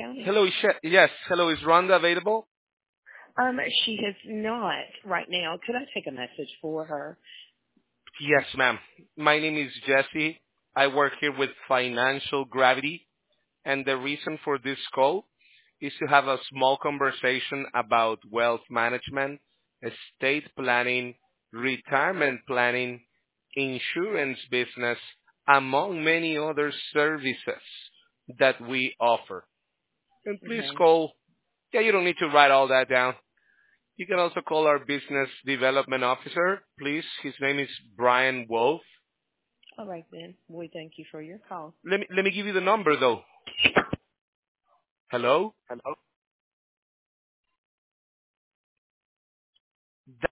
County. Hello, yes. Hello, is Rhonda available? She has not right now. Could I take a message for her? Yes, ma'am. My name is Jesse. I work here with Financial Gravity, and the reason for this call is to have a small conversation about wealth management, estate planning, retirement planning, insurance business, among many other services that we offer. And please Okay. call. Yeah, you don't need to write all that down. You can also call our business development officer, please. His name is Brian Wolf. All right then. We thank you for your call. Let me give you the number though. Hello?